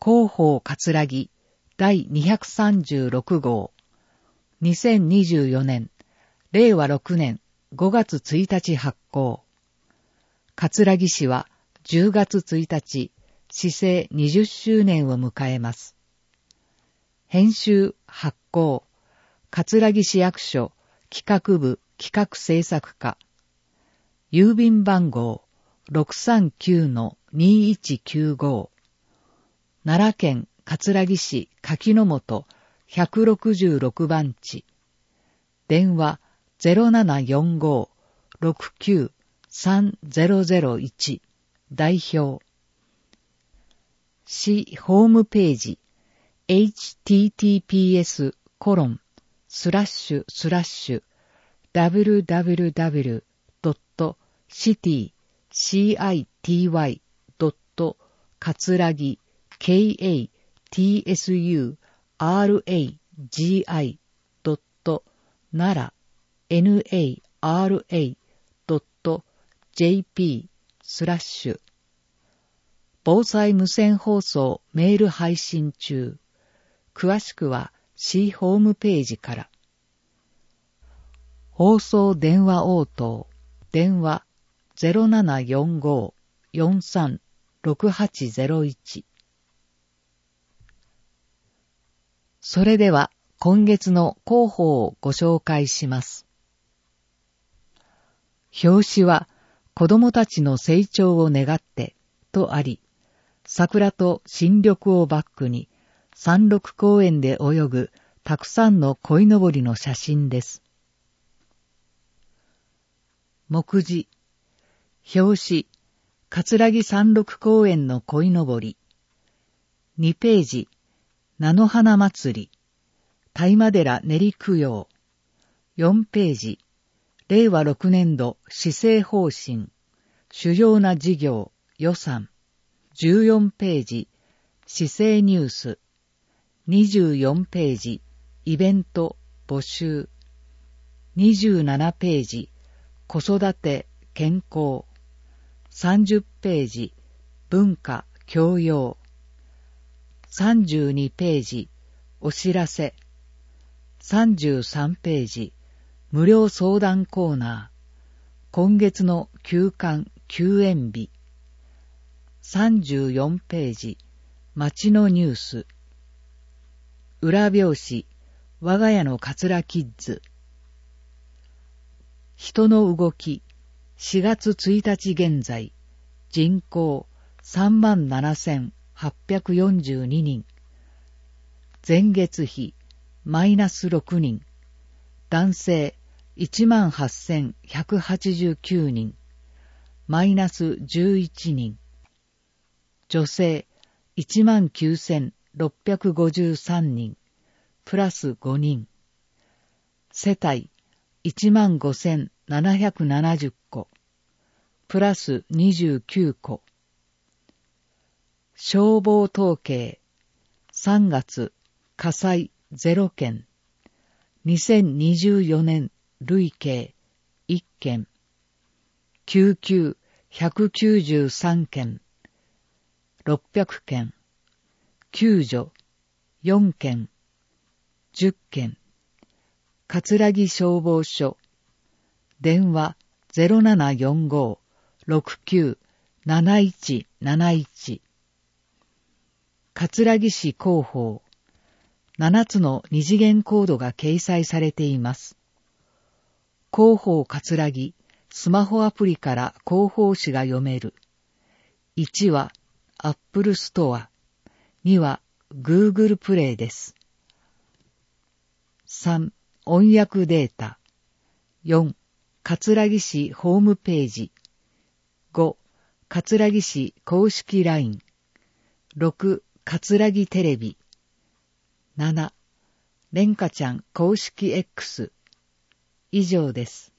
広報葛城第236号2024年令和6年5月1日発行。葛城市は10月1日市政20周年を迎えます。編集発行葛城市役所企画部企画制作課郵便番号 639-2195 奈良県葛城市柿の本166番地電話 0745-693001 代表市ホームページ https://www.city-city.katsuragi.jp 防災無線放送メール配信中。詳しくは市ホームページから。放送電話応答電話 0745-436801。それでは今月の広報をご紹介します。表紙は子供たちの成長を願ってとあり、桜と新緑をバックに山麓公園で泳ぐたくさんの鯉のぼりの写真です。目次表紙葛城山麓公園の鯉のぼり2ページ菜の花祭り當麻寺練り供養4ページ令和6年度施政方針主要な事業予算14ページ市政ニュース24ページイベント募集27ページ子育て健康30ページ文化教養32ページお知らせ33ページ無料相談コーナー今月の休刊休園日34ページ街のニュース裏表紙我が家のカツラキッズ人の動き4月1日現在人口 37,842 人前月比マイナス6人男性 18,189 人マイナス11人女性 19,653 人プラス5人世帯 15,770 戸プラス29戸消防統計3月火災0件2024年累計1件救急193件600件救助4件10件葛城消防署電話 0745-697171 葛城市広報7つの二次元コードが掲載されています。広報葛城スマホアプリから広報誌が読める。1はApple Store、2は Google プレイです。3、音訳データ。4、葛城市ホームページ。5、葛城市公式 LINE。6、葛城テレビ。7、レンカちゃん公式 X。以上です。